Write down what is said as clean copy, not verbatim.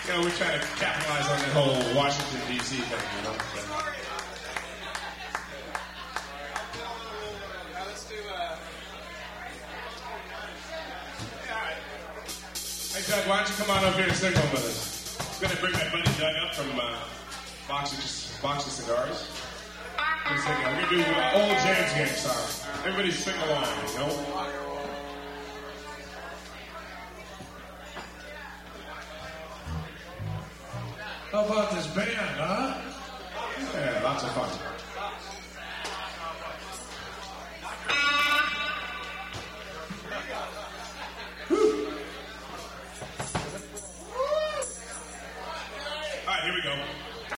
You know, we're trying to capitalize on the whole Washington, D.C. thing, you know? Let's do, Hey, Doug, why don't you come on over here and sing one with us? I'm going to bring my buddy Doug up from Box of Cigars. We're going to do old James Gang song. Everybody sing along, you know? How about this band, huh? Yeah, lots of fun.